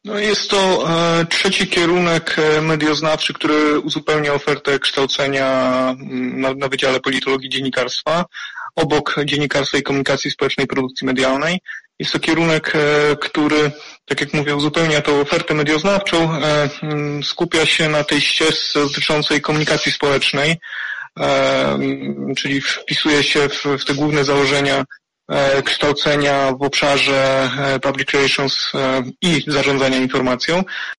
No jest to trzeci kierunek medioznawczy, który uzupełnia ofertę kształcenia na Wydziale Politologii Dziennikarstwa, obok Dziennikarstwa i Komunikacji Społecznej i Produkcji Medialnej. Jest to kierunek, który, tak jak mówię, uzupełnia tą ofertę medioznawczą, skupia się na tej ścieżce dotyczącej komunikacji społecznej, czyli wpisuje się w te główne założenia kształcenia w obszarze public relations i zarządzania informacją.